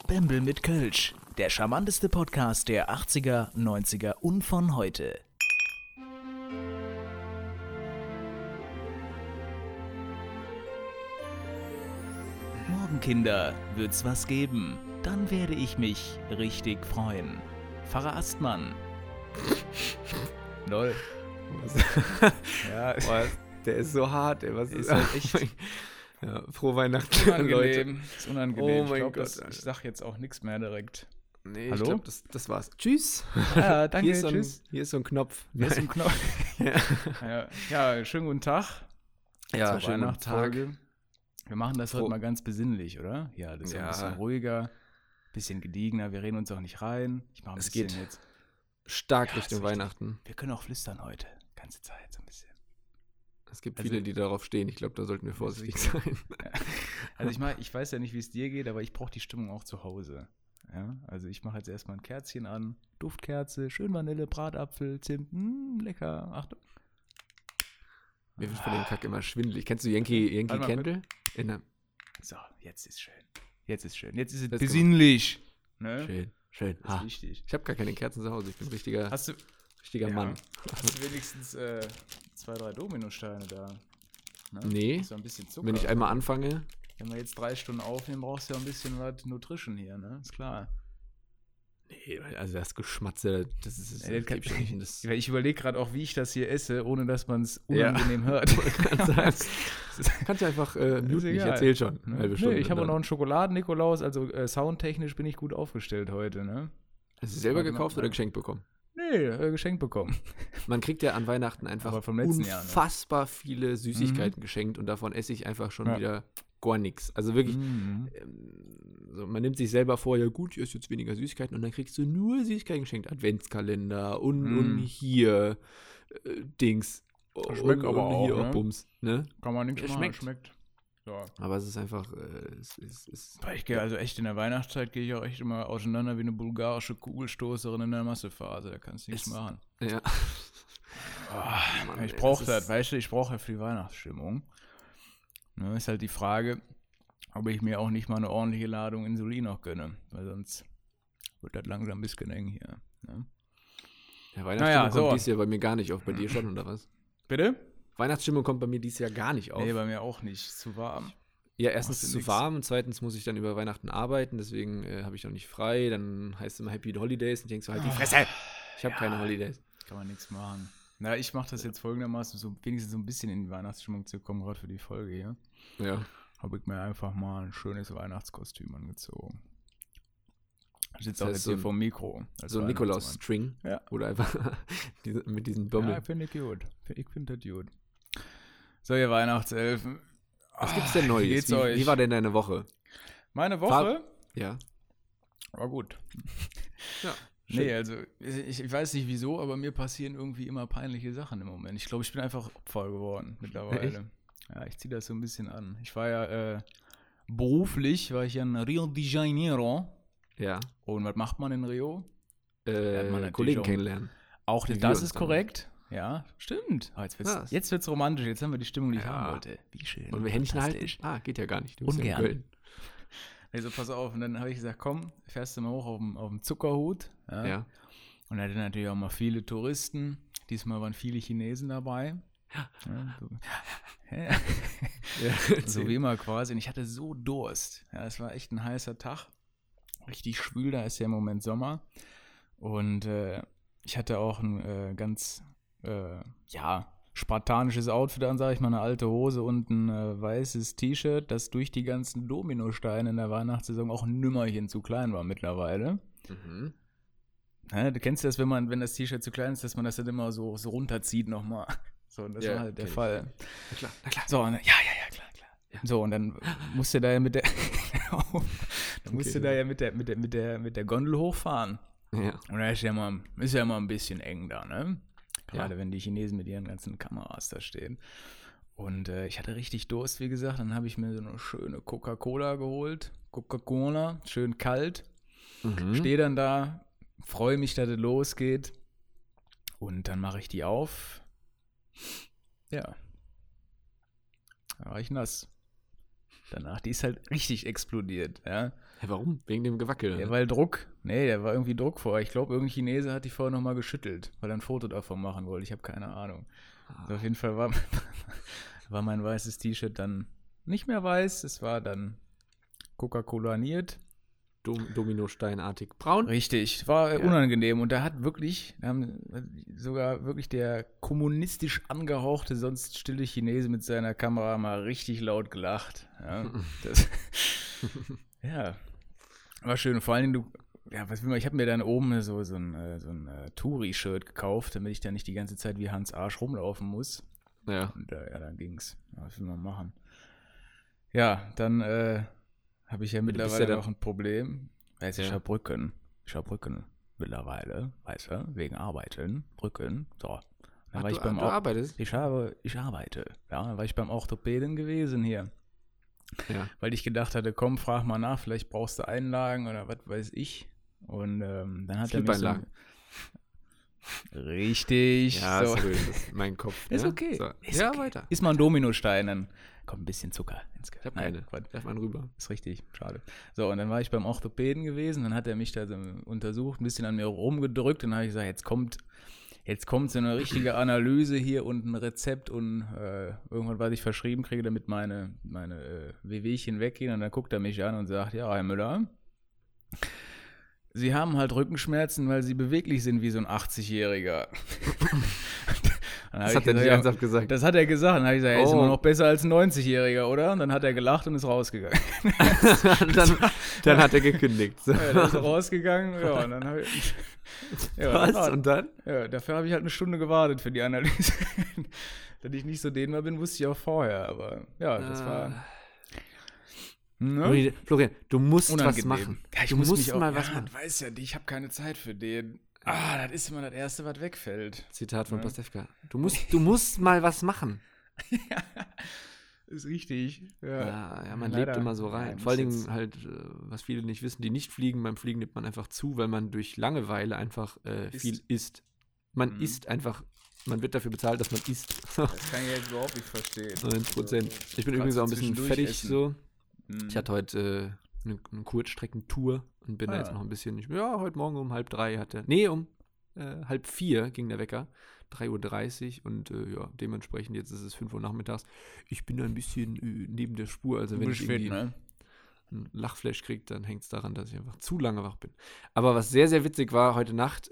Bembel mit Kölsch, der charmanteste Podcast der 80er, 90er und von heute. Morgen, Kinder, wird's was geben. Dann werde ich mich richtig freuen. Pfarrer Astmann. Lol. Ja, Boah, der ist so hart, ey. Was ist halt echt ja, frohe Weihnachten, Leute. unangenehm. Ist unangenehm. Oh mein ich glaube, Gott, ich sag jetzt auch nichts mehr direkt. Nee, Hallo? ich glaube, das war's. Tschüss. Ja, danke, Hier ist tschüss. Hier ist so ein Knopf. Hier ist ein Knopf. Ja, Ja, schönen guten Tag. ja Zur schönen guten Tag. Weihnachtsfolge. Wir machen das heute mal ganz besinnlich, oder? Ja, das ist ein bisschen ruhiger, bisschen gediegener. Wir reden uns auch nicht rein. Ich mache ein Es bisschen geht jetzt. Stark Ja, Richtung ist richtig. Weihnachten. Wir können auch flüstern heute, ganze Zeit so ein bisschen. Es gibt Also- viele, die darauf stehen. Ich glaube, da sollten wir vorsichtig richtig. sein. Also ich weiß ja nicht, wie es dir geht, aber ich brauche die Stimmung auch zu Hause. Ja, also ich mache jetzt erstmal ein Kerzchen an, Duftkerze, schön Vanille, Bratapfel, Zimt, lecker. Achtung. Mir wird von dem Kack immer schwindelig. Kennst du Yankee Warte mal, Candle? In der So, jetzt ist schön. Jetzt ist schön. Jetzt ist es Das ist besinnlich. Ne? Schön. Das ist wichtig. Ich habe gar keine Kerzen zu Hause. Ich bin ein richtiger Hast du Mann. Hast du wenigstens 2, 3 Dominosteine da? Ne? Nee. Ist ja ein bisschen Zucker. Wenn ich einmal anfange, Wenn wir jetzt 3 Stunden aufnehmen, brauchst du ja ein bisschen was Nutrition hier, ne? Ist klar. nee, also das Geschmatze, das ist Ja, das kann- geb ich nicht. Das Ich überlege gerade auch, wie ich das hier esse, ohne dass man es Ja. unangenehm hört. kannst du einfach muten, ich egal. erzähl schon. Ne? Halbe Nee, Stunde ich habe auch dann. noch einen Schokoladen-Nikolaus, also soundtechnisch bin ich gut aufgestellt heute, ne? Hast du selber Warte mal, gekauft oder ja. geschenkt bekommen? Nee, geschenkt bekommen. Man kriegt ja an Weihnachten einfach Aber vom letzten Jahr, ne? unfassbar viele Süßigkeiten geschenkt und davon esse ich einfach schon Ja. wieder gar nichts. Also wirklich, Mhm. so, man nimmt sich selber vor, ja gut, ich esse jetzt weniger Süßigkeiten und dann kriegst du nur Süßigkeiten geschenkt. Adventskalender und hier Dings. Schmeckt aber auch, hier ne? Bums, ne? Kann man nichts Es machen, schmeckt. schmeckt. Ja. Aber es ist einfach, es ist Aber ich gehe also echt in der Weihnachtszeit gehe ich auch echt immer auseinander wie eine bulgarische Kugelstoßerin in der Massephase. Da kannst du nichts Es- machen. ja. Mann, Ich ey, brauche das das, ist- weißt du, ich brauche ja für die Weihnachtsstimmung. Ne, ist halt die Frage, ob ich mir auch nicht mal eine ordentliche Ladung Insulin noch gönne, weil sonst wird das langsam ein bisschen eng hier. Ne? Ja, Weihnachtsstimmung Naja, so. kommt dieses Jahr bei mir gar nicht auf. Bei dir schon, oder was? Bitte? Weihnachtsstimmung kommt bei mir dieses Jahr gar nicht auf. Nee, bei mir auch nicht. Zu warm. Ja, erstens Machst du zu nix. warm und zweitens muss ich dann über Weihnachten arbeiten, deswegen habe ich auch nicht frei. Dann heißt es immer Happy Holidays und ich denke so, halt die Fresse. Ich habe keine Holidays. Kann man nichts machen. Na, ich mache das jetzt folgendermaßen, so wenigstens so ein bisschen in die Weihnachtsstimmung zu kommen, gerade für die Folge hier. Ja. Habe ich mir einfach mal ein schönes Weihnachtskostüm angezogen. Ich sitze Das auch heißt jetzt so hier ein- vor dem Mikro. als So ein Weihnachtsmann. Nikolaus-String. Ja. Oder einfach mit diesen Bömmel. Ja, finde ich gut. Ich finde das gut. So, ihr Weihnachtselfen. Was gibt's denn Neues? Wie geht's euch? Wie war denn deine Woche? Meine Woche Ja. war gut. Ja. Nee, also ich weiß nicht wieso, aber mir passieren irgendwie immer peinliche Sachen im Moment. Ich glaube, ich bin einfach Opfer geworden mittlerweile. Ja, ich ziehe das so ein bisschen an. Ich war ja beruflich, war ich ja in Rio de Janeiro. Ja. Und was macht man in Rio? Lernt man natürlich Kollegen auch- kennenlernen. Auch Wie wir das uns ist dann- korrekt. Ja, stimmt. Oh, Was? jetzt wird's romantisch. Jetzt haben wir die Stimmung, die ich Ja. haben wollte. Wie schön. Und wir Händchen halten? Fantastisch. Geht ja gar nicht. Du bist ja in Ungern. Köln. Also pass auf. Und dann habe ich gesagt, komm, fährst du mal hoch auf dem Zuckerhut. Ja. Und da hatten natürlich auch mal viele Touristen. Diesmal waren viele Chinesen dabei. Ja, so. So wie immer quasi. Und ich hatte so Durst. Ja, es war echt ein heißer Tag. Richtig schwül, da ist ja im Moment Sommer. Und ich hatte auch ein ganz, spartanisches Outfit an, sage ich mal, eine alte Hose und ein weißes T-Shirt, das durch die ganzen Dominosteine in der Weihnachtssaison auch ein Nümmerchen zu klein war mittlerweile. Mhm. Ja, du kennst das, wenn das T-Shirt zu klein ist, dass man das dann immer so runterzieht nochmal. So, und das Ja, war halt der kenn ich. Fall. Na klar, na klar. So, und dann, ja, klar. Ja. So, und dann musste da ja mit der dann musste Okay. da ja mit der Gondel hochfahren. Ja. Und da ist ja immer ein bisschen eng da, ne? Gerade wenn die Chinesen mit ihren ganzen Kameras da stehen. Und ich hatte richtig Durst, wie gesagt. Dann habe ich mir so eine schöne Coca-Cola geholt. Coca-Cola, schön kalt. Mhm. Stehe dann da, freue mich, dass es losgeht. Und dann mache ich die auf. Ja. Da war ich nass. danach. Die ist halt richtig explodiert, ja. Ja, warum? Wegen dem Gewackel? Ja, weil Druck. Nee, da war irgendwie Druck vorher. Ich glaube, irgendein Chinese hat die vorher nochmal geschüttelt, weil er ein Foto davon machen wollte. Ich habe keine Ahnung. Also auf jeden Fall war mein weißes T-Shirt dann nicht mehr weiß. Es war dann Coca-Colaniert. Dominosteinartig braun. Richtig, war unangenehm. Und da haben sogar wirklich der kommunistisch angehauchte, sonst stille Chinese mit seiner Kamera mal richtig laut gelacht. Ja, ja, war schön. Vor allen Dingen, ich habe mir dann oben so ein Touri-Shirt gekauft, damit ich dann nicht die ganze Zeit wie Hans Arsch rumlaufen muss. Ja. Und dann ging's. Ja, was will man machen? Ja, dann habe ich ja mittlerweile noch ein Problem. Weißt du, Saarbrücken mittlerweile, weißt du, wegen Arbeiten, Brücken, so. Dann du arbeitest? Ich arbeite, ja, dann war ich beim Orthopäden gewesen hier. Ja. Weil ich gedacht hatte, komm, frag mal nach, vielleicht brauchst du Einlagen oder was weiß ich. Und dann hat er mich so... Richtig. Ja, so. sorry, das ist mein Kopf. Ist ja? okay. So. Ist ja, okay. weiter. Ist mal ein Dominostein, dann kommt ein bisschen Zucker ins Gesicht. Ich habe keine. Darf man rüber. Ist richtig, schade. So, und dann war ich beim Orthopäden gewesen, dann hat er mich da so untersucht, ein bisschen an mir rumgedrückt und dann habe ich gesagt, jetzt kommt so eine richtige Analyse hier und ein Rezept und irgendwann, was ich verschrieben kriege, damit meine Wehwehchen weggehen. Und dann guckt er mich an und sagt, ja, Herr Müller, Sie haben halt Rückenschmerzen, weil Sie beweglich sind wie so ein 80-Jähriger. Das hat er nicht ernsthaft gesagt. Das hat er gesagt. Dann habe ich gesagt, er ist immer noch besser als ein 90-Jähriger, oder? Und dann hat er gelacht und ist rausgegangen. dann hat er gekündigt. So. Ja, dann ist er rausgegangen. Ja, und dann habe ich... Ja, was? Und dann? Ja, dafür habe ich halt eine Stunde gewartet für die Analyse. Dass ich nicht so dehnbar bin, wusste ich auch vorher. Aber ja, das war... Ne? Florian, du musst unangenehm. Was machen. Ja, du musst mal was machen. Du weißt ja, ich habe keine Zeit für den. Das ist immer das Erste, was wegfällt. Zitat von Pastewka. Du musst mal was machen. Ja, ist richtig. Ja, man lebt immer so rein. Vor allen Dingen halt, was viele nicht wissen, die nicht fliegen, beim Fliegen nimmt man einfach zu, weil man durch Langeweile einfach viel isst. Man isst einfach, man wird dafür bezahlt, dass man isst. Das kann ich jetzt überhaupt nicht verstehen. 9%. Ich bin übrigens auch ein bisschen fertig essen. so. Ich hatte heute eine Kurzstreckentour und bin da jetzt noch ein bisschen, heute Morgen um 3:30 um 3:30 ging der Wecker, 3:30 Uhr und dementsprechend jetzt ist es 5 Uhr nachmittags. Ich bin ein bisschen neben der Spur, also wenn ich irgendwie einen Lachflash kriege, dann hängt es daran, dass ich einfach zu lange wach bin. Aber was sehr, sehr witzig war heute Nacht,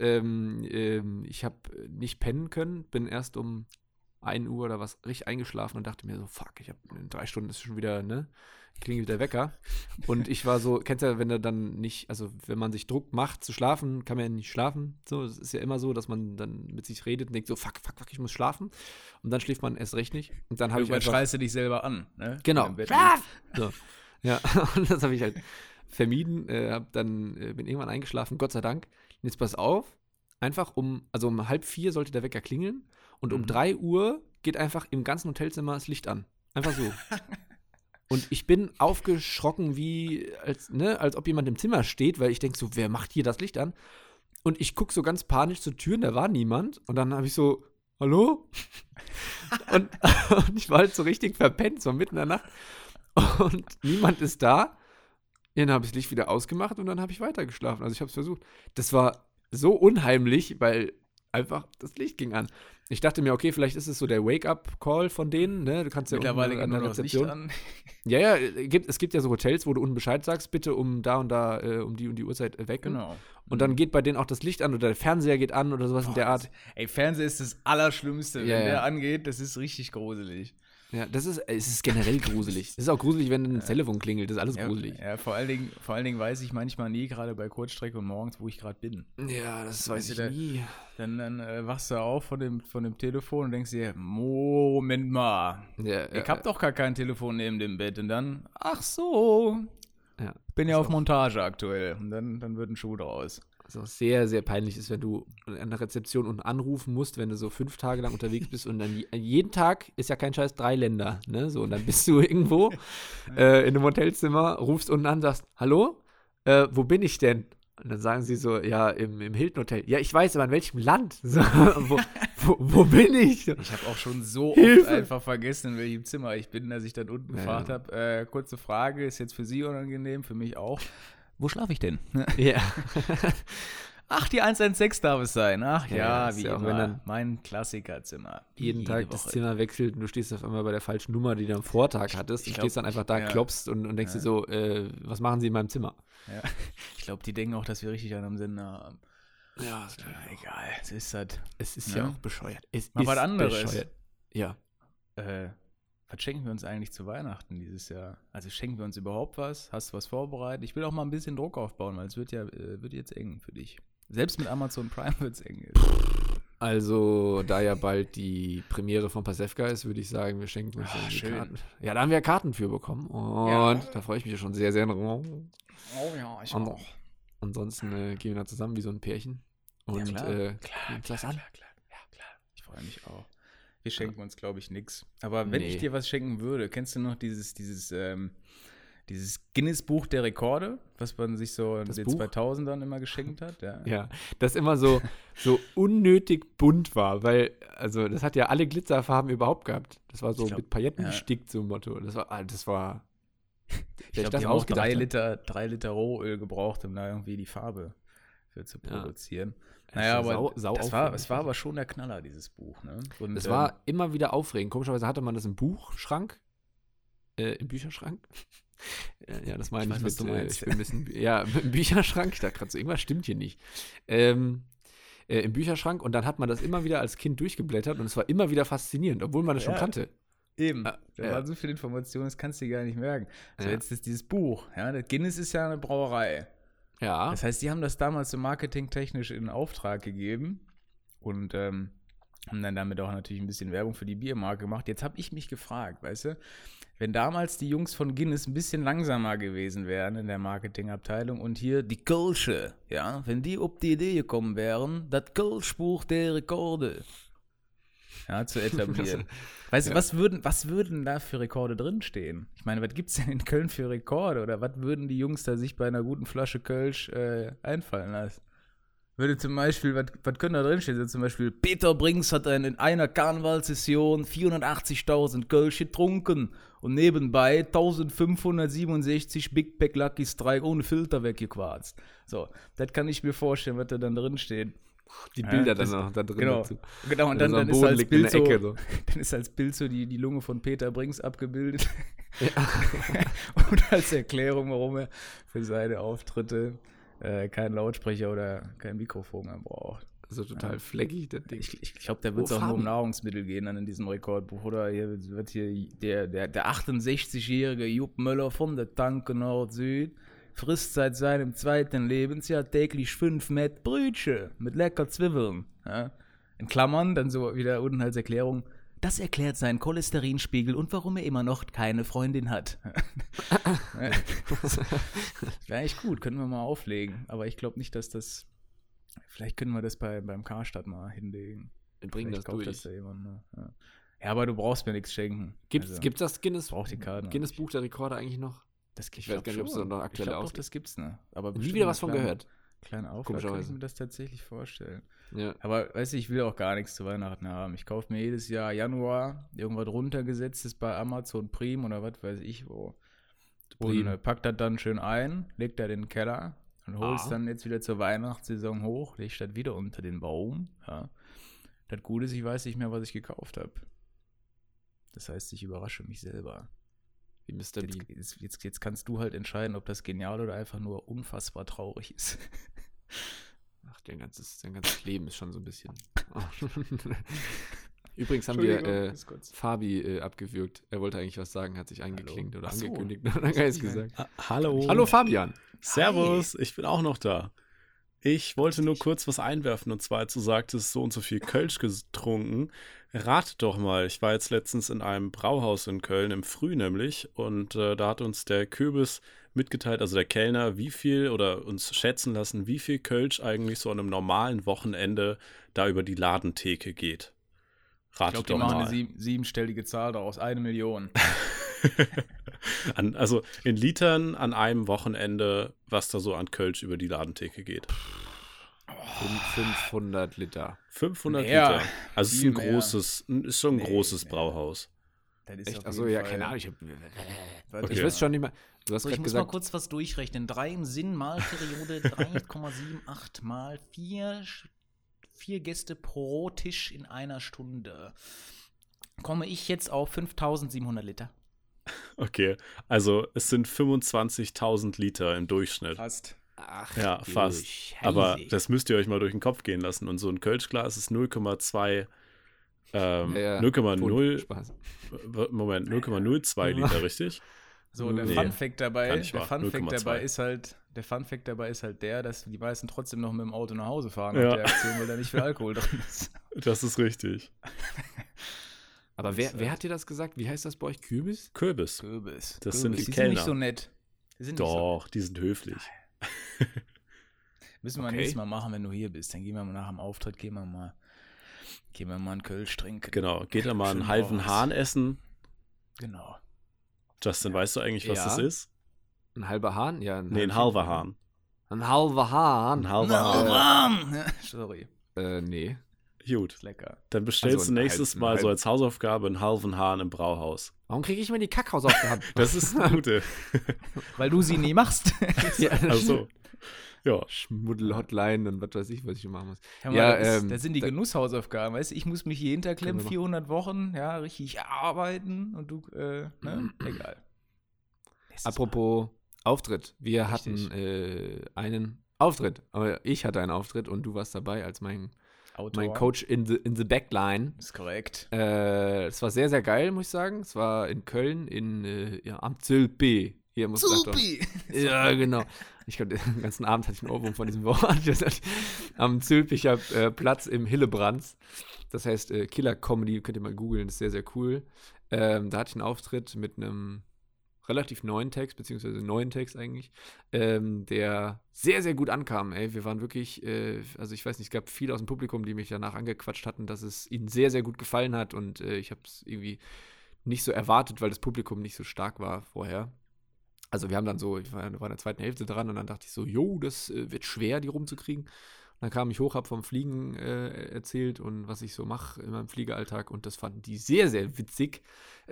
ich habe nicht pennen können, bin erst um 1 Uhr oder was richtig eingeschlafen und dachte mir so, fuck, ich habe in 3 Stunden ist schon wieder, klingelt der Wecker. Und ich war so, kennst du ja, wenn er dann nicht, also wenn man sich Druck macht zu schlafen, kann man ja nicht schlafen. So, es ist ja immer so, dass man dann mit sich redet und denkt so, fuck, ich muss schlafen. Und dann schläft man erst recht nicht. Und dann habe ich einfach, schreist du dich selber an, ne? Genau. Schlaf! So. Ja, und das habe ich halt vermieden. Bin irgendwann eingeschlafen, Gott sei Dank. Und jetzt pass auf, einfach um 3:30 sollte der Wecker klingeln und um 3 Uhr geht einfach im ganzen Hotelzimmer das Licht an. Einfach so. Und ich bin aufgeschrocken, als ob jemand im Zimmer steht, weil ich denke so, wer macht hier das Licht an? Und ich gucke so ganz panisch zur Tür und da war niemand. Und dann habe ich so, hallo? und ich war halt so richtig verpennt, so mitten in der Nacht. Und niemand ist da. Dann habe ich das Licht wieder ausgemacht und dann habe ich weitergeschlafen. Also ich habe es versucht. Das war so unheimlich, weil einfach das Licht ging an. Ich dachte mir, okay, vielleicht ist es so der Wake-up-Call von denen, ne? Du kannst ja mittlerweile an der Rezeption an. Ja, es gibt ja so Hotels, wo du unten Bescheid sagst, bitte um da und da, um die und die Uhrzeit weg. Genau. Und dann geht bei denen auch das Licht an oder der Fernseher geht an oder sowas in der Art. Fernseher ist das Allerschlimmste. Wenn der angeht, das ist richtig gruselig. Ja, es ist generell gruselig. Es ist auch gruselig, wenn ein Telefon klingelt, das ist alles gruselig. Ja, vor allen Dingen weiß ich manchmal nie, gerade bei Kurzstrecke und morgens, wo ich gerade bin. Ja, das weiß ich nie. Dann wachst du auf von dem Telefon und denkst dir, Moment mal, ich hab doch gar kein Telefon neben dem Bett. Und dann, ach so, bin ja auf Montage aktuell. Und dann wird ein Schuh draus. Was auch sehr, sehr peinlich ist, wenn du an der Rezeption und anrufen musst, wenn du so 5 Tage lang unterwegs bist und dann jeden Tag ist ja kein Scheiß 3 Länder, ne? So, und dann bist du irgendwo in einem Hotelzimmer, rufst unten an, sagst, hallo, wo bin ich denn? Und dann sagen sie so, ja, im Hilton Hotel. Ja, ich weiß, aber in welchem Land? So, wo bin ich? Ich habe auch schon so Hilfe. oft einfach vergessen, in welchem Zimmer ich bin, dass ich dann unten gefragt habe. Kurze Frage, ist jetzt für Sie unangenehm, für mich auch. Wo schlafe ich denn? Ja. Ach, die 116 darf es sein. Ach ja, ist wie ja auch, immer. wenn dann Mein Klassikerzimmer. jeden Tag das Zimmer wechselt und du stehst auf einmal bei der falschen Nummer, die du am Vortag hattest. Du stehst dann einfach da, klopfst und denkst dir so, was machen sie in meinem Zimmer? Ja. Ich glaube, die denken auch, dass wir richtig einen am Sender haben. Ja, egal. Es ist halt. Es ist ja auch bescheuert. Es Mal ist was anderes. Bescheuert. Ja. Was schenken wir uns eigentlich zu Weihnachten dieses Jahr? Also schenken wir uns überhaupt was? Hast du was vorbereitet? Ich will auch mal ein bisschen Druck aufbauen, weil es wird jetzt eng für dich. Selbst mit Amazon Prime wird es eng. Also, da ja bald die Premiere von Pasewka ist, würde ich sagen, wir schenken uns schön. Karten. Ja, da haben wir Karten für bekommen. Und da freue ich mich schon sehr, sehr drauf. Oh ja, ich auch. Ansonsten gehen wir da zusammen wie so ein Pärchen. Und klar. Klar. Ich freue mich auch. Wir schenken uns, glaube ich, nichts. Aber wenn ich dir was schenken würde, kennst du noch dieses Guinness-Buch der Rekorde, was man sich so in den 2000ern immer geschenkt hat? Ja, das immer so unnötig bunt war, weil, also das hat ja alle Glitzerfarben überhaupt gehabt. Das war so mit Pailletten gestickt, so ein Motto. Das war ich glaube, die haben auch 3 Liter Rohöl gebraucht, um da irgendwie die Farbe für zu produzieren. Naja, aber es war aber schon der Knaller, dieses Buch. Ne? Und, es war immer wieder aufregend. Komischerweise hatte man das im Buchschrank, im Bücherschrank. Ja, das meine ich mit, ich bin ein bisschen, im Bücherschrank. Ich dachte gerade so, irgendwas stimmt hier nicht. Im Bücherschrank und dann hat man das immer wieder als Kind durchgeblättert und es war immer wieder faszinierend, obwohl man das schon kannte. Eben, da waren so viele Informationen, das kannst du dir gar nicht merken. So, jetzt ist dieses Buch, das Guinness ist ja eine Brauerei. Ja. Das heißt, die haben das damals so marketingtechnisch in Auftrag gegeben und haben dann damit auch natürlich ein bisschen Werbung für die Biermarke gemacht. Jetzt habe ich mich gefragt, weißt du, wenn damals die Jungs von Guinness ein bisschen langsamer gewesen wären in der Marketingabteilung und hier die Kölsche, wenn die auf die Idee gekommen wären, das Kölschbuch der Rekorde zu etablieren. Weißt du, was würden da für Rekorde drinstehen? Ich meine, was gibt es denn in Köln für Rekorde? Oder was würden die Jungs da sich bei einer guten Flasche Kölsch einfallen lassen? Würde zum Beispiel, was könnte da drinstehen? So zum Beispiel, Peter Brinks hat in einer Karnevalssession 480.000 Kölsch getrunken und nebenbei 1567 Big Pack Lucky Strike ohne Filter weggequarzt. So, das kann ich mir vorstellen, was da dann drinsteht. Die Bilder dann noch da drin dazu. Genau, und dann ist als Bild so, dann ist als Bild so die Lunge von Peter Brinks abgebildet. Ja. Und als Erklärung, warum er für seine Auftritte keinen Lautsprecher oder kein Mikrofon mehr braucht. Also total fleckig, das Ding. Ich glaube, da wird es auch nur um Nahrungsmittel gehen dann in diesem Rekordbuch. Oder hier wird hier der 68-jährige Jupp Möller von der Tanke Nord-Süd frisst seit seinem 2. Lebensjahr täglich 5 Met Brötchen mit lecker Zwiebeln. Ja? In Klammern, dann so wieder unten als Erklärung, das erklärt seinen Cholesterinspiegel und warum er immer noch keine Freundin hat. Wäre eigentlich gut, können wir mal auflegen. Aber ich glaube nicht, dass das, vielleicht können wir das beim Karstadt mal hinlegen. Wir bringen das durch. Das jemand, ne? Ja, aber du brauchst mir nichts schenken. Gibt's das Guinness-Buch der Rekorde eigentlich noch? Ich weiß gar nicht, ob es noch aktuell aussieht. Das gibt's, ne? Aber nie wieder was von gehört. Kleine Auflage, kann ich mir das tatsächlich vorstellen. Ja. Aber, weißt du, ich will auch gar nichts zu Weihnachten haben. Ich kaufe mir jedes Jahr Januar irgendwas runtergesetztes bei Amazon Prime oder was weiß ich wo. Und pack das dann schön ein, leg da in den Keller und hol's dann jetzt wieder zur Weihnachtssaison hoch, leg das wieder unter den Baum. Ja. Das Gute ist, ich weiß nicht mehr, was ich gekauft habe. Das heißt, ich überrasche mich selber. Wie Mr. Bean. Jetzt kannst du halt entscheiden, ob das genial oder einfach nur unfassbar traurig ist. Ach, dein ganzes Leben ist schon so ein bisschen. Übrigens haben wir Fabi abgewürgt. Er wollte eigentlich was sagen, hat sich eingeklinkt oder angekündigt. Oder gesagt. Hallo. Hallo Fabian. Servus, ich bin auch noch da. Ich wollte nur kurz was einwerfen, und zwar, als du sagtest, so und so viel Kölsch getrunken. Rate doch mal, ich war jetzt letztens in einem Brauhaus in Köln, im Früh nämlich, und da hat uns der Kürbis mitgeteilt, also der Kellner, wie viel, oder uns schätzen lassen, wie viel Kölsch eigentlich so an einem normalen Wochenende da über die Ladentheke geht. Rate doch mal. Ich glaube, die machen eine siebenstellige Zahl daraus, 1 Million. Also in Litern an einem Wochenende, was da so an Kölsch über die Ladentheke geht. 500 Liter. 500 Mehr. Liter. Also es ist Viel ein mehr. großes, ist schon ein Nee, großes nee. Brauhaus. Das ist Echt? auf Achso, jeden ja, Fall- keine Ahnung. Ich Okay. weiß schon nicht mehr. Du hast So, ich gerade muss mal gesagt, kurz was durchrechnen. 3 im Sinn mal Periode 3,78 mal 4 Gäste pro Tisch in einer Stunde. Komme ich jetzt auf 5700 Liter. Okay, also es sind 25.000 Liter im Durchschnitt. Fast. ach, Ja, du fast. Scheiße. Aber das müsst ihr euch mal durch den Kopf gehen lassen. Und so ein Kölschglas ist 0,2, Ja, 0,0, Spaß. Moment, 0,02 Liter, richtig? So, der Nee, Fun Fact dabei, kann nicht der wahr. Fun Fact 0,2. dabei ist halt, der, dass die meisten trotzdem noch mit dem Auto nach Hause fahren Ja. auf der Aktion, weil da nicht viel Alkohol drin ist. Das ist richtig. Aber wer hat dir das gesagt? Wie heißt das bei euch? Kürbis? Kürbis. Kürbis. Das Kürbis. sind die die Kellner. sind nicht so nett. Die sind nicht so Doch, die sind höflich. Müssen wir Okay. nächstes Mal machen, wenn du hier bist. Dann gehen wir mal nach dem Auftritt, gehen wir mal einen Kölsch trinken. Genau, geht da mal einen Schön halben raus. Hahn essen. Genau. Justin, weißt du eigentlich, was Ja. das ist? Ein halber Hahn? Ja, Nee, ein halber Hahn. Ein halber Hahn? Ein halber Hahn. Ja, sorry, Nee. Gut, ist lecker. dann bestellst Also du ein nächstes halb- Mal ein so halb- als Hausaufgabe einen halben Hahn im Brauhaus. Warum kriege ich immer die Kackhausaufgaben? Das ist eine gute. Weil du sie nie machst. ja, Also, ja. Schmuddel-Hotline und was weiß ich, was ich machen muss. Hör mal, Ja, das sind die da- Genusshausaufgaben, weißt du? Ich muss mich jeden Tag klemmen, Können wir 400 Wochen, ja, richtig arbeiten und du, ne? Egal. Apropos Auftritt. Wir Richtig. hatten einen Auftritt. Aber ich hatte einen Auftritt und du warst dabei als mein Autor. Coach in the Backline. Ist korrekt. Es war sehr, sehr geil, muss ich sagen. Es war in Köln, am Zülpi. Hier muss Ja, genau. Ich glaube, den ganzen Abend hatte ich einen Ohrwurm von diesem Wort. Am Zülpicher Platz im Hillebrands. Das heißt Killer Comedy, könnt ihr mal googeln, ist sehr, sehr cool. Da hatte ich einen Auftritt mit einem relativ neuen Text, beziehungsweise neuen Text eigentlich, der sehr, sehr gut ankam. Ey, wir waren wirklich, also ich weiß nicht, es gab viele aus dem Publikum, die mich danach angequatscht hatten, dass es ihnen sehr, sehr gut gefallen hat und ich habe es irgendwie nicht so erwartet, weil das Publikum nicht so stark war vorher. Also wir haben dann so, ich war in der zweiten Hälfte dran und dann dachte ich so, jo, das wird schwer, die rumzukriegen. Und dann kam ich hoch, habe vom Fliegen erzählt und was ich so mache in meinem Fliegeralltag und das fanden die sehr, sehr witzig.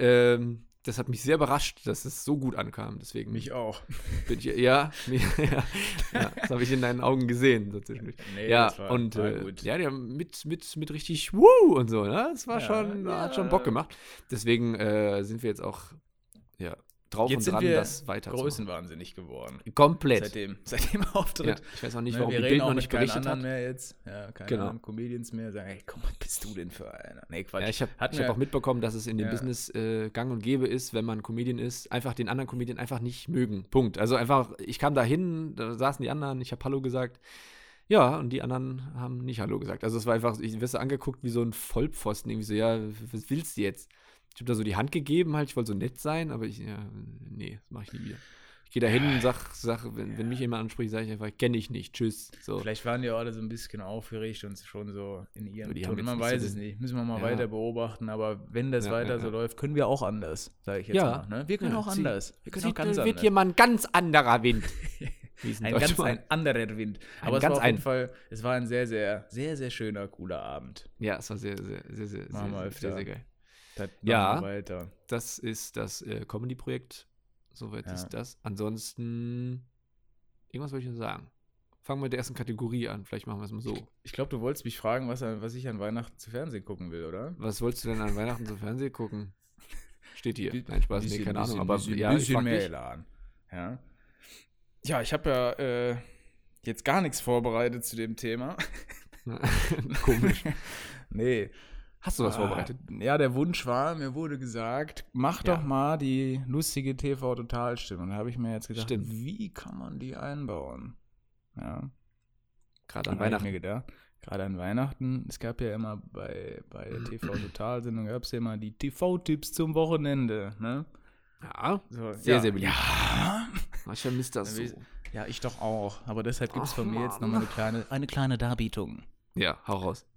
Das hat mich sehr überrascht, dass es so gut ankam. Deswegen Mich auch. bin ich, ja, das habe ich in deinen Augen gesehen. So zwischendurch. Nee, Ja, das war und gut. ja, die haben mit richtig Woo und so, ne? Das war Ja, hat schon Bock gemacht. Deswegen sind wir jetzt auch drauf Jetzt und sind dran, wir das weiter größenwahnsinnig geworden. Komplett. Seitdem Ja, Auftritt. ich weiß auch nicht, Ne, warum wir die reden Bild auch noch mit nicht keinen berichtet anderen hat. mehr jetzt. Ja, keine Genau. anderen Comedians mehr. Sagen, ey, komm, was bist du denn für einer? Nee, Quatsch. Ja, ich habe Hatten wir- auch mitbekommen, dass es in dem Ja. Business gang und gäbe ist, wenn man Comedian ist, einfach den anderen Comedian einfach nicht mögen. Punkt. Also einfach, ich kam da hin, da saßen die anderen, ich habe Hallo gesagt. Ja, und die anderen haben nicht Hallo gesagt. Also es war einfach, ich wirst du angeguckt wie so ein Vollpfosten, irgendwie so, ja, was willst du jetzt? Ich habe da so die Hand gegeben, halt, ich wollte so nett sein, aber nee, das mache ich nie wieder. Ich gehe da hin und sag wenn mich jemand anspricht, sage ich einfach, kenne ich nicht, tschüss. So. Vielleicht waren die auch alle so ein bisschen aufgeregt und schon so in ihrem Die haben Ton. jetzt Man nicht so weiß es den- nicht. Müssen wir mal Ja. weiter beobachten. Aber wenn das Ja, weiter ja, so ja. läuft, können wir auch anders, sage ich jetzt Ja. mal. Ne? Wir können Ja, auch anders. Wir können auch ganz wird anders. hier mal ein ganz anderer Wind. Wie es in Deutsch war. Ein anderer Wind. Ein Aber es ganz war auf jeden ein- Fall, es war ein sehr, sehr, sehr, sehr schöner, cooler Abend. Ja, es war sehr, sehr, sehr, sehr, Machen wir sehr, öfter. sehr, sehr geil. Das Ja. machen wir weiter. Das ist das Comedy-Projekt. Soweit Ja. ist das. Ansonsten, irgendwas wollte ich noch sagen. Fangen wir mit der ersten Kategorie an. Vielleicht machen wir es mal so. Ich glaube, du wolltest mich fragen, was ich an Weihnachten zu Fernsehen gucken will, oder? Was wolltest du denn an Weihnachten zum Fernsehen gucken? Steht hier. Bi- Nein, Spaß, nee, Bisschen- keine Ahnung. bisschen- Aber bisschen, ja, ich bisschen frag mehr dich. Elan. Ja. Ja, ich habe ja jetzt gar nichts vorbereitet zu dem Thema. Komisch. Nee. Hast du was vorbereitet? Ja, der Wunsch war, mir wurde gesagt, mach Ja. doch mal die lustige TV-Totalstimme. Und da habe ich mir jetzt gedacht, Stimmt. wie kann man die einbauen? Ja. Gerade Dann an habe ich mir Weihnachten. gedacht, gerade an Weihnachten, es gab ja immer bei der TV-Total-Sendung, gab es ja immer die TV-Tipps zum Wochenende. Ne? Ja, So, sehr, sehr beliebt. Ja. Ich vermisse das so. Ja, ich doch auch. Aber deshalb gibt es Ach, von mir jetzt Mann. nochmal eine kleine Darbietung. Ja, hau raus.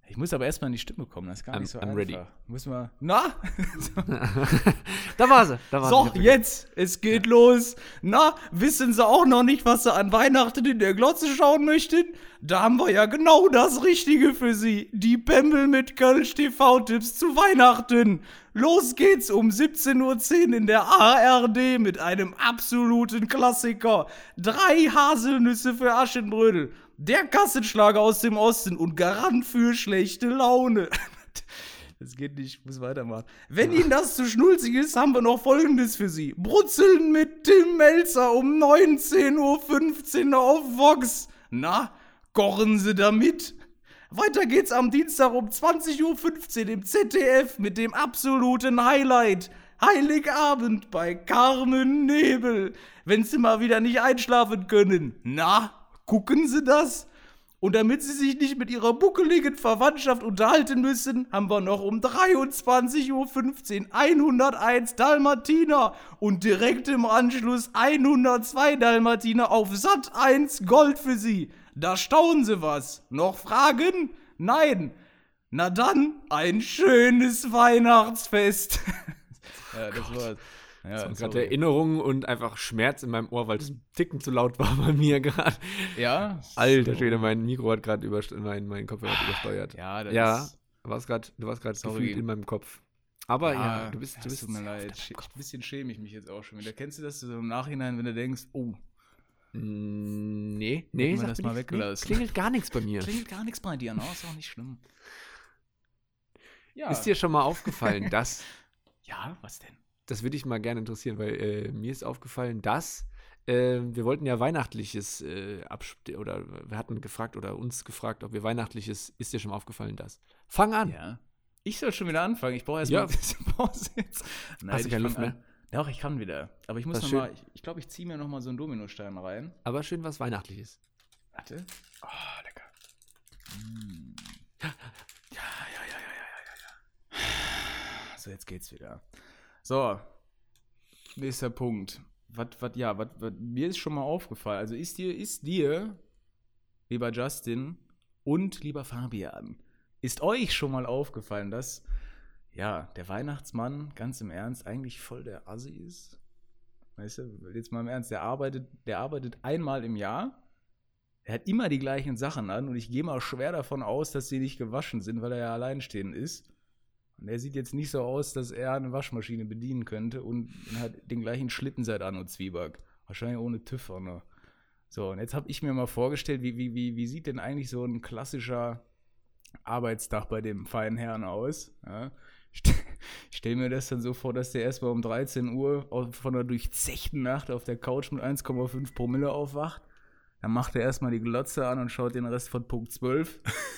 Ich muss aber erstmal in die Stimme kommen, das ist gar nicht so I'm einfach. ready. Muss mal. Na? Da war sie. So, jetzt, es geht los. Na, wissen Sie auch noch nicht, was Sie an Weihnachten in der Glotze schauen möchten? Da haben wir ja genau das Richtige für Sie. Die Pempel mit Kölsch TV-Tipps zu Weihnachten. Los geht's um 17:10 Uhr in der ARD mit einem absoluten Klassiker. 3 Haselnüsse für Aschenbrödel. Der Kassenschlager aus dem Osten und Garant für schlechte Laune. Das geht nicht, ich muss weitermachen. Wenn Ihnen das zu schnulzig ist, haben wir noch Folgendes für Sie. Brutzeln mit Tim Melzer um 19:15 Uhr auf Vox. Na, kochen Sie damit? Weiter geht's am Dienstag um 20:15 Uhr im ZDF mit dem absoluten Highlight. Heiligabend bei Carmen Nebel. Wenn Sie mal wieder nicht einschlafen können. Na, gucken Sie das? Und damit Sie sich nicht mit Ihrer buckeligen Verwandtschaft unterhalten müssen, haben wir noch um 23:15 Uhr 101 Dalmatiner und direkt im Anschluss 102 Dalmatiner auf Sat.1 Gold für Sie. Da staunen Sie was. Noch Fragen? Nein. Na dann, ein schönes Weihnachtsfest. Ja, das war's. Ja, gerade Erinnerungen und einfach Schmerz in meinem Ohr, weil es ein Ticken zu laut war bei mir gerade. Ja. Alter Schwede, mein Mikro hat gerade meinen Kopfhörer übersteuert. Ja, das ist, du warst gerade gefühlt in meinem Kopf. Aber ja, du bist tut mir leid. Ein bisschen schäme ich mich jetzt auch schon wieder. Kennst du das so im Nachhinein, wenn du denkst, oh. Nee, sag das mal weggelassen. Klingelt gar nichts bei mir. Klingelt gar nichts bei dir, ne? Ist auch nicht schlimm. Ja. Ist dir schon mal aufgefallen, dass ja, was denn? Das würde ich mal gerne interessieren, weil mir ist aufgefallen, dass wir wollten ja Weihnachtliches oder wir hatten gefragt oder uns gefragt, ob wir Weihnachtliches, ist dir schon mal aufgefallen, dass? Fang an! Ja. Ich soll schon wieder anfangen. Ich brauche erst mal ein bisschen Pause jetzt. Nein, hast du keine Luft mehr? Doch, ich kann wieder. Aber ich muss nochmal, ich glaube, ich ziehe mir nochmal so einen Dominostein rein. Aber schön was Weihnachtliches. Warte. Oh, lecker. Ja. So, jetzt geht's wieder. So, nächster Punkt. Mir ist schon mal aufgefallen, also ist dir, lieber Justin und lieber Fabian, ist euch schon mal aufgefallen, dass, ja, der Weihnachtsmann, ganz im Ernst, eigentlich voll der Assi ist? Weißt du, jetzt mal im Ernst, der arbeitet einmal im Jahr, er hat immer die gleichen Sachen an und ich gehe mal schwer davon aus, dass sie nicht gewaschen sind, weil er ja alleinstehend ist. Und er sieht jetzt nicht so aus, dass er eine Waschmaschine bedienen könnte und hat den gleichen Schlitten seit Anno Zwieback. Wahrscheinlich ohne TÜV auch noch. So, und jetzt habe ich mir mal vorgestellt, wie sieht denn eigentlich so ein klassischer Arbeitstag bei dem feinen Herrn aus? Ja, ich stelle mir das dann so vor, dass der erstmal um 13 Uhr von einer durchzechten Nacht auf der Couch mit 1,5 Promille aufwacht. Dann macht er erstmal die Glotze an und schaut den Rest von Punkt 12.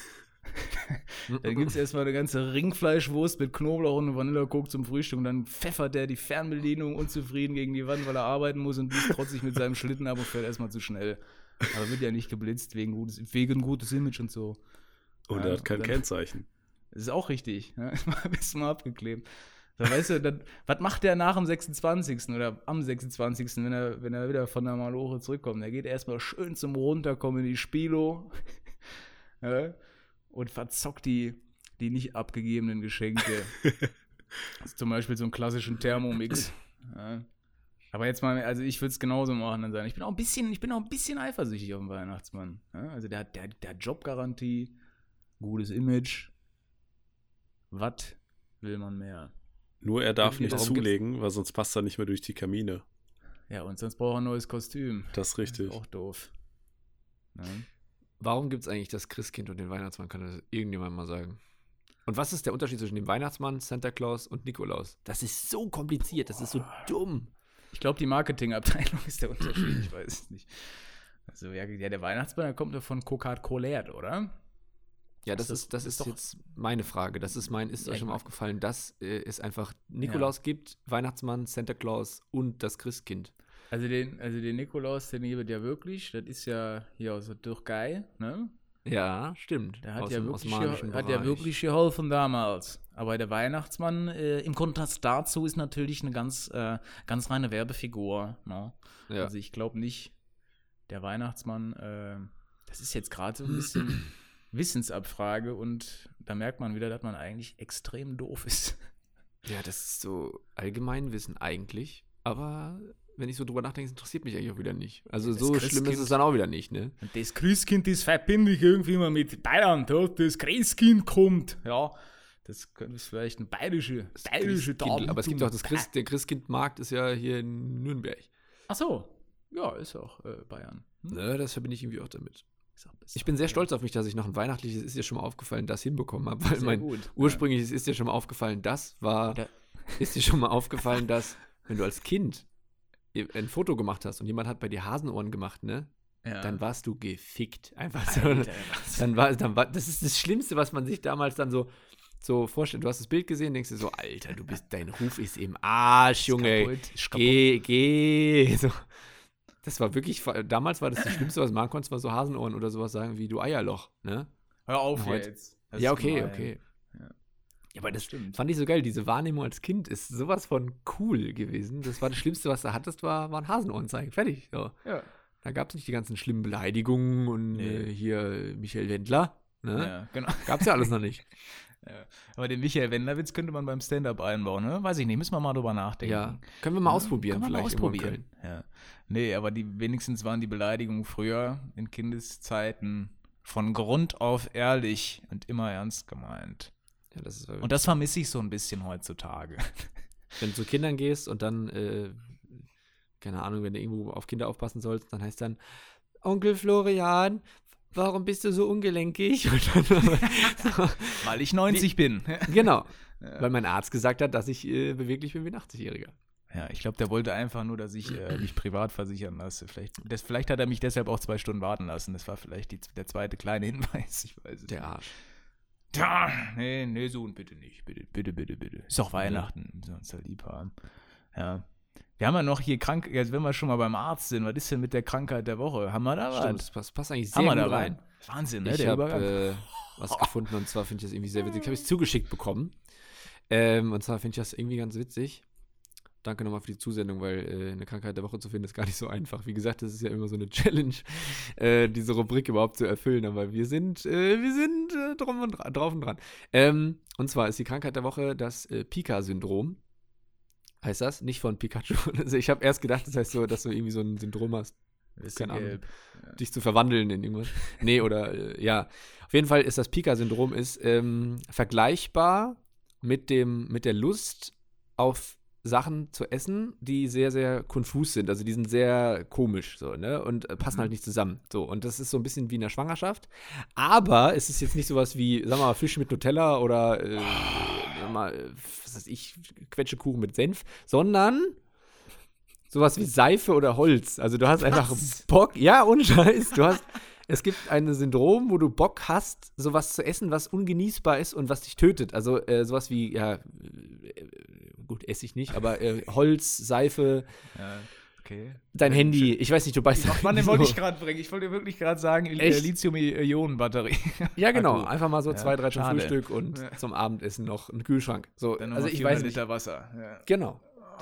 Dann gibt es erstmal eine ganze Ringfleischwurst mit Knoblauch und Vanillecoke zum Frühstück und dann pfeffert er die Fernbedienung unzufrieden gegen die Wand, weil er arbeiten muss und düst trotzig mit seinem Schlitten ab und fährt erstmal zu schnell. Aber wird ja nicht geblitzt wegen gutes Image und so. Und er hat kein Kennzeichen. Das ist auch richtig. Ja? Ist mal abgeklebt. So, weißt du, was macht der nach dem 26. oder am 26., wenn er wieder von der Maloche zurückkommt? Der geht erstmal schön zum Runterkommen in die Spilo. Ja? Und verzockt die nicht abgegebenen Geschenke. Also zum Beispiel so einen klassischen Thermomix. Ja. Aber jetzt mal, also ich würde es genauso machen dann sagen. Ich bin auch ein bisschen eifersüchtig auf den Weihnachtsmann. Ja. Also der hat Jobgarantie, gutes Image. Was will man mehr? Nur er darf nicht zulegen, weil sonst passt er nicht mehr durch die Kamine. Ja, und sonst braucht er ein neues Kostüm. Das ist richtig. Das ist auch doof. Ja. Warum gibt es eigentlich das Christkind und den Weihnachtsmann? Kann das irgendjemand mal sagen? Und was ist der Unterschied zwischen dem Weihnachtsmann, Santa Claus und Nikolaus? Das ist so kompliziert, das ist so dumm. Ich glaube, die Marketingabteilung ist der Unterschied, ich weiß es nicht. Also, ja, der Weihnachtsmann, der kommt ja von Cocat-Colert, oder? Ja, das ist doch jetzt meine Frage. Ist euch schon mal aufgefallen, dass es einfach Nikolaus gibt, Weihnachtsmann, Santa Claus und das Christkind? Also den Nikolaus, den gibt es ja wirklich. Das ist ja hier aus der Türkei, ne? Ja, stimmt. Der hat ja wirklich geholfen damals. Aber der Weihnachtsmann, im Kontrast dazu, ist natürlich eine ganz reine Werbefigur. Ne? Ja. Also ich glaube nicht, der Weihnachtsmann, das ist jetzt gerade so ein bisschen, Wissensabfrage und da merkt man wieder, dass man eigentlich extrem doof ist. Ja, das ist so Allgemeinwissen eigentlich, aber wenn ich so drüber nachdenke, interessiert mich eigentlich auch wieder nicht. Also Das so schlimm ist es dann auch wieder nicht, ne? Und das Christkind, das verbinde ich irgendwie immer mit Bayern. Da das Christkind kommt. Ja, das könnte vielleicht ein bayerische Datum. Aber es gibt auch der Christkindmarkt ist ja hier in Nürnberg. Ach so. Ja, ist auch Bayern. Ne, das verbinde ich irgendwie auch damit. Ist auch ein bisschen Ich bin sehr stolz auf mich, dass ich noch ein weihnachtliches Ist dir schon mal aufgefallen, das hinbekommen habe, weil Sehr mein gut. ursprüngliches Ist dir schon mal aufgefallen, das war, Ja. ist dir schon mal aufgefallen, dass, wenn du als Kind ein Foto gemacht hast und jemand hat bei dir Hasenohren gemacht, ne, Ja. dann warst du gefickt. Einfach so. Alter, was? Dann war, das ist das Schlimmste, was man sich damals dann so vorstellt. Du hast das Bild gesehen, denkst dir so, Alter, dein Ruf ist im Arsch, Junge. Ist kaputt. Geh. So. Das war wirklich, damals war das Schlimmste, was man machen konnte, war so Hasenohren oder sowas sagen wie du Eierloch, ne? Hör auf Heute. jetzt. Das Ja, ist okay, gemein. okay. Ja. Ja, aber das stimmt. fand ich so geil. Diese Wahrnehmung als Kind ist sowas von cool gewesen. Das war das Schlimmste, was du hattest, waren Hasenohren zeigen. Fertig. So. Ja. Da gab es nicht die ganzen schlimmen Beleidigungen und Nee. hier Michael Wendler. Ne? Ja, genau. Gab's ja alles noch nicht. Ja. Aber den Michael Wendler-Witz könnte man beim Stand-Up einbauen, ne? Weiß ich nicht, müssen wir mal drüber nachdenken. Ja. Können wir mal ausprobieren, Können wir vielleicht. mal irgendwo in ausprobieren. Ja. Nee, aber wenigstens waren die Beleidigungen früher in Kindeszeiten von Grund auf ehrlich und immer ernst gemeint. Ja, das ist, Und das vermisse ich so ein bisschen heutzutage. wenn du zu Kindern gehst und dann, keine Ahnung, wenn du irgendwo auf Kinder aufpassen sollst, dann heißt dann, Onkel Florian, warum bist du so ungelenkig? Und dann, so, Weil ich 90 bin. genau, Ja. weil mein Arzt gesagt hat, dass ich beweglich bin wie ein 80-Jähriger. Ja, ich glaube, der wollte einfach nur, dass ich mich privat versichern lasse. Vielleicht hat er mich deshalb auch 2 Stunden warten lassen. Das war vielleicht der zweite kleine Hinweis. Ich weiß es Der nicht. Arsch. Ja, nee, Sohn, bitte nicht. Bitte. Ist doch Weihnachten, wir sollen uns da lieb haben. Ja. Wir haben ja noch hier jetzt wenn wir schon mal beim Arzt sind, was ist denn mit der Krankheit der Woche? Haben wir da Stimmt, was? das passt eigentlich Haben sehr wir da gut rein. Wahnsinn, ne, Ich der Übergang. habe was gefunden und zwar finde ich das irgendwie sehr witzig. Habe ich zugeschickt bekommen. Und zwar finde ich das irgendwie ganz witzig. Danke nochmal für die Zusendung, weil eine Krankheit der Woche zu finden ist gar nicht so einfach. Wie gesagt, das ist ja immer so eine Challenge, diese Rubrik überhaupt zu erfüllen. Aber wir sind drauf und dran. Und zwar ist die Krankheit der Woche das Pika-Syndrom. Heißt das? Nicht von Pikachu. Also ich habe erst gedacht, das heißt so, dass du irgendwie so ein Syndrom hast, Ist keine Ahnung. gelb. dich zu verwandeln in irgendwas. Nee, oder ja. Auf jeden Fall ist das Pika-Syndrom vergleichbar mit der Lust auf Sachen zu essen, die sehr, sehr konfus sind. Also die sind sehr komisch so, ne? Und passen halt nicht zusammen. So, und das ist so ein bisschen wie in der Schwangerschaft. Aber es ist jetzt nicht sowas wie, sagen wir mal, Fisch mit Nutella oder was weiß ich, Quetschekuchen mit Senf, sondern sowas wie Seife oder Holz. Also du hast einfach Bock, ja, ohne Scheiß, es gibt ein Syndrom, wo du Bock hast, sowas zu essen, was ungenießbar ist und was dich tötet. Also sowas wie, ja, gut, esse ich nicht, aber Holz, Seife, Ja, okay. dein Handy, ich weiß nicht, du beißt Mann, den so. wollte ich gerade bringen. Ich wollte wirklich gerade sagen, Echt? Lithium-Ionen-Batterie. Ja, genau, Akku. einfach mal so Ja, 2, 3 zum schade. Frühstück und Ja. zum Abendessen noch einen Kühlschrank. So, Dann also nochmal ich 400 weiß nicht. Liter Wasser. Ja. Genau.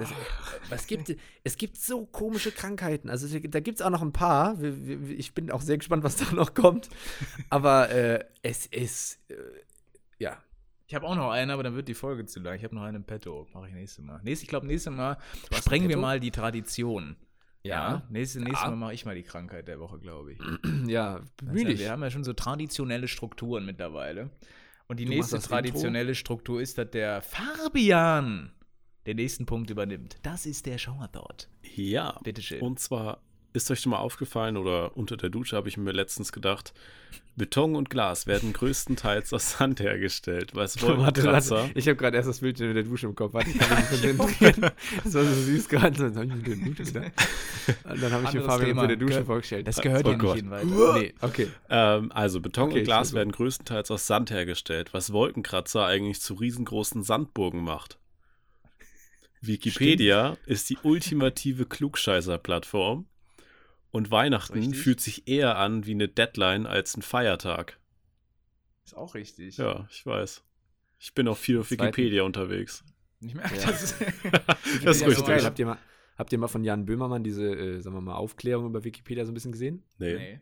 Es gibt so komische Krankheiten. Also da gibt es auch noch ein paar. Ich bin auch sehr gespannt, was da noch kommt. Aber es ist, ja. Ich habe auch noch eine, aber dann wird die Folge zu lang. Ich habe noch eine im Petto. Mache ich nächstes Mal. Ich glaube, nächstes Mal hast sprengen ein wir Petto? mal die Tradition. Ja. Nächstes Mal mache ich mal die Krankheit der Woche, glaube ich. Ja, bemühe dich. Wir haben ja schon so traditionelle Strukturen mittlerweile. Und die Du nächste machst das traditionelle Struktur ist, dass der Fabian den nächsten Punkt übernimmt. Das ist der Schauerthought. Ja, Bitteschön. und zwar ist euch schon mal aufgefallen oder unter der Dusche habe ich mir letztens gedacht, Beton und Glas werden größtenteils aus Sand hergestellt. Was Wolkenkratzer? Ich habe gerade erst das Bild in der Dusche im Kopf. Warte, ich kann mich nicht konzentrieren. Das war so süß gerade. Dann habe ich mir in der Dusche gedacht. Und dann habe ich mir Anderes Fabian Thema. unter der Dusche vorgestellt. Das gehört Oh ja Gott. nicht hin weiter. Nee, okay. Also Beton Okay, und Glas Entschuldigung. werden größtenteils aus Sand hergestellt, was Wolkenkratzer eigentlich zu riesengroßen Sandburgen macht. Wikipedia ist die ultimative Klugscheißer-Plattform und Weihnachten Richtig. fühlt sich eher an wie eine Deadline als ein Feiertag. Ist auch richtig. Ja, ich weiß. Ich bin auch viel auf Zweiten. Wikipedia unterwegs. Ich merke, Ja. das ist Das ist Ja, richtig. geil. Habt ihr mal von Jan Böhmermann diese, sagen wir mal, Aufklärung über Wikipedia so ein bisschen gesehen? Nee. Nee.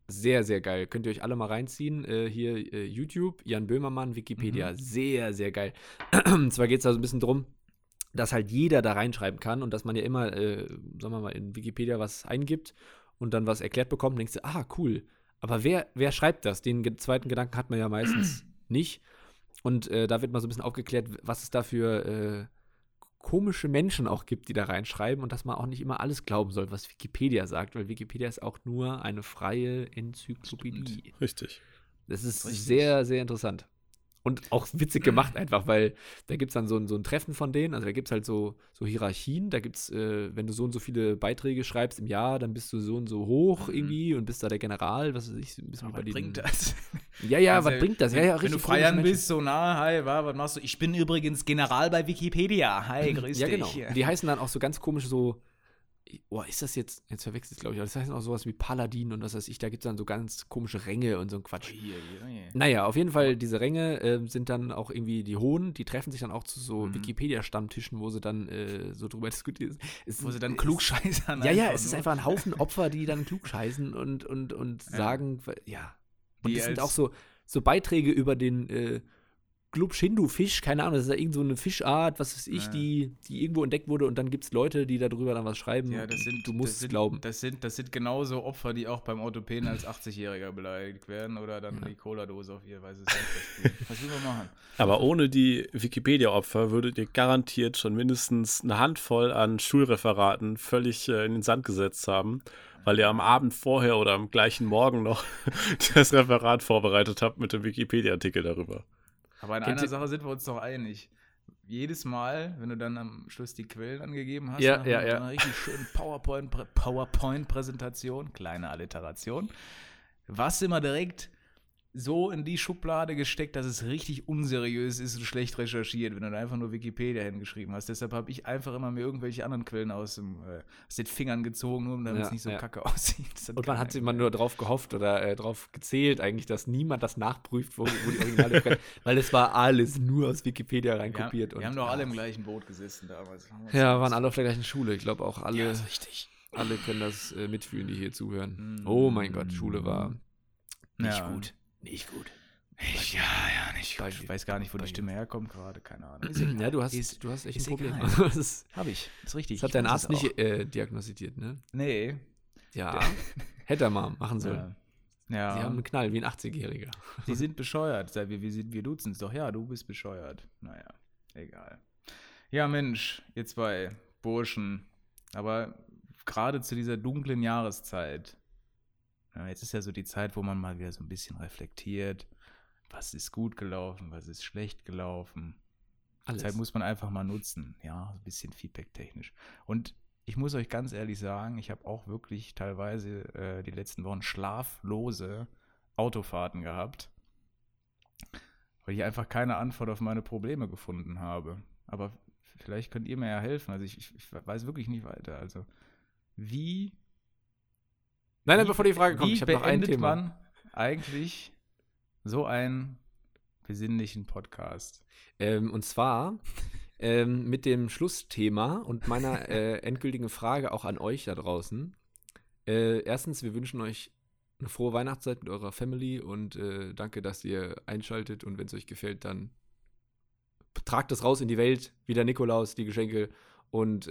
Sehr, sehr geil. Könnt ihr euch alle mal reinziehen. Hier YouTube, Jan Böhmermann, Wikipedia. Sehr, sehr geil. Und zwar geht es da so ein bisschen drum, dass halt jeder da reinschreiben kann und dass man ja immer, sagen wir mal, in Wikipedia was eingibt und dann was erklärt bekommt und denkst du, cool. Aber wer schreibt das? Den zweiten Gedanken hat man ja meistens nicht. Und da wird mal so ein bisschen aufgeklärt, was es da für komische Menschen auch gibt, die da reinschreiben und dass man auch nicht immer alles glauben soll, was Wikipedia sagt, weil Wikipedia ist auch nur eine freie Enzyklopädie. Richtig. Das ist sehr, sehr interessant. Und auch witzig gemacht einfach, weil da gibt es dann so ein Treffen von denen, also da gibt es halt so Hierarchien, da gibt es, wenn du so und so viele Beiträge schreibst im Jahr, dann bist du so und so hoch irgendwie und bist da der General, was weiß ich, ein bisschen Was bringt das? Ja, Also, was bringt das? Ja, richtig. Wenn du feiern bist, so hi, was machst du? Ich bin übrigens General bei Wikipedia. Hi, grüß dich. Ja, genau. Die heißen dann auch so ganz komisch so, ist das jetzt verwechselt es, glaube ich, aber das heißt auch sowas wie Paladin und was weiß ich, da gibt es dann so ganz komische Ränge und so ein Quatsch. Naja, auf jeden Fall, diese Ränge sind dann auch irgendwie die Hohen, die treffen sich dann auch zu so Wikipedia-Stammtischen, wo sie dann so drüber diskutieren. Wo sie dann klugscheißern. Ja, es ist einfach ein Haufen Opfer, die dann klugscheißen und sagen, ja. Und das sind auch so Beiträge über den Glubschindu-Fisch, keine Ahnung, das ist ja irgend so eine Fischart, was weiß ich, die irgendwo entdeckt wurde und dann gibt es Leute, die darüber dann was schreiben. Ja, du musst es glauben. Das sind genauso Opfer, die auch beim Orthopäden als 80-Jähriger beleidigt werden oder dann die Cola-Dose auf ihr weißes Hemd. Was will man machen? Aber ohne die Wikipedia-Opfer würdet ihr garantiert schon mindestens eine Handvoll an Schulreferaten völlig in den Sand gesetzt haben, weil ihr am Abend vorher oder am gleichen Morgen noch das Referat vorbereitet habt mit dem Wikipedia-Artikel darüber. Aber in einer Sache sind wir uns doch einig. Jedes Mal, wenn du dann am Schluss die Quellen angegeben hast, mit einer richtig schönen PowerPoint-Präsentation, kleine Alliteration, was immer direkt so in die Schublade gesteckt, dass es richtig unseriös ist und schlecht recherchiert, wenn du da einfach nur Wikipedia hingeschrieben hast. Deshalb habe ich einfach immer mir irgendwelche anderen Quellen aus den Fingern gezogen, nur damit es nicht so kacke aussieht. Und man hat immer nur drauf gehofft oder drauf gezählt eigentlich, dass niemand das nachprüft, wo die Originale Quellen, weil es war alles nur aus Wikipedia reinkopiert. Wir haben doch alle im gleichen Boot gesessen damals. Ja, waren alle auf der gleichen Schule. Ich glaube auch alle. Ja, ist richtig. Alle können das mitfühlen, die hier zuhören. Oh mein Gott, Schule war nicht gut. Nicht gut. Nicht gut. Ich weiß gar nicht, wo die Stimme herkommt gerade, keine Ahnung. Ja, du hast echt ein Problem. Habe ich, ist richtig. Das hat dein Arzt nicht diagnostiziert, ne? Nee. Ja, hätte er mal machen sollen. Ja. Die haben einen Knall, wie ein 80-Jähriger. Die sind bescheuert. Wir duzen es doch. Ja, du bist bescheuert. Naja, egal. Ja, Mensch, ihr zwei Burschen. Aber gerade zu dieser dunklen Jahreszeit, jetzt ist ja so die Zeit, wo man mal wieder so ein bisschen reflektiert, was ist gut gelaufen, was ist schlecht gelaufen. Alles. Die Zeit muss man einfach mal nutzen, ja, ein bisschen feedback-technisch. Und ich muss euch ganz ehrlich sagen, ich habe auch wirklich teilweise die letzten Wochen schlaflose Autofahrten gehabt, weil ich einfach keine Antwort auf meine Probleme gefunden habe. Aber vielleicht könnt ihr mir ja helfen, also ich weiß wirklich nicht weiter. Also Nein, bevor die Frage kommt, ich habe noch ein Thema. Wie beendet man eigentlich so einen besinnlichen Podcast? Und zwar mit dem Schlussthema und meiner endgültigen Frage auch an euch da draußen. Erstens, wir wünschen euch eine frohe Weihnachtszeit mit eurer Family und danke, dass ihr einschaltet und wenn es euch gefällt, dann tragt es raus in die Welt, wie der Nikolaus, die Geschenke und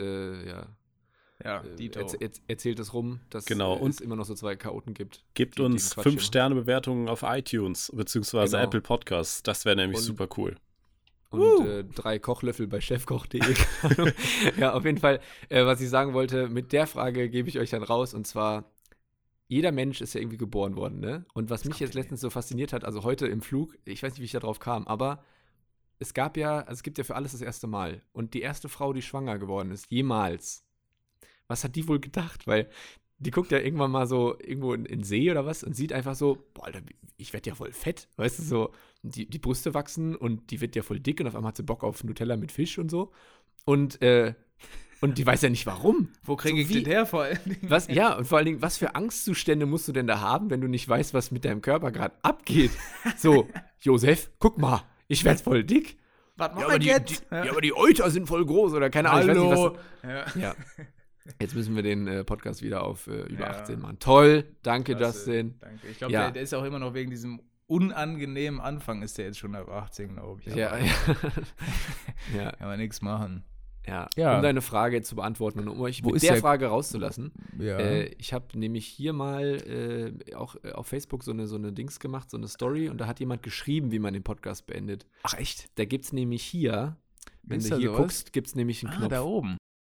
erzählt es rum, dass es immer noch so zwei Chaoten gibt. Gebt uns 5-Sterne-Bewertungen auf iTunes beziehungsweise Apple Podcasts. Das wäre nämlich super cool. Und 3 Kochlöffel bei chefkoch.de. Ja, auf jeden Fall, was ich sagen wollte, mit der Frage gebe ich euch dann raus. Und zwar, jeder Mensch ist ja irgendwie geboren worden, ne? Und was mich jetzt letztens so fasziniert hat, also heute im Flug, ich weiß nicht, wie ich da drauf kam, aber es gibt ja für alles das erste Mal. Und die erste Frau, die schwanger geworden ist, jemals, was hat die wohl gedacht? Weil die guckt ja irgendwann mal so irgendwo in den See oder was und sieht einfach so, boah, Alter, ich werde ja voll fett. Weißt du, so, die Brüste wachsen und die wird ja voll dick und auf einmal hat sie Bock auf Nutella mit Fisch und so. Und die weiß ja nicht warum. Wo kriege ich den her vor allen Dingen? Und vor allen Dingen, was für Angstzustände musst du denn da haben, wenn du nicht weißt, was mit deinem Körper gerade abgeht? So, Josef, guck mal, ich werde voll dick. Was mach ich jetzt? Aber die Euter sind voll groß oder keine Ahnung. Hallo. Ja. Jetzt müssen wir den Podcast wieder auf über 18 machen. Toll, danke Klasse, Justin. Danke. Ich glaube, Ja. der ist auch immer noch wegen diesem unangenehmen Anfang ist der jetzt schon ab 18, glaube ich. Ja, Aber ja. kann man nichts machen. Ja. Ja. Um deine Frage zu beantworten und um euch Wo mit ist der der- Frage rauszulassen. Ja. Ich habe nämlich hier mal auch auf Facebook so eine Dings gemacht, so eine Story, und da hat jemand geschrieben, wie man den Podcast beendet. Ach, echt? Da gibt es nämlich hier, wenn Ist du da hier sowas? guckst, gibt es nämlich einen Knopf. Da oben.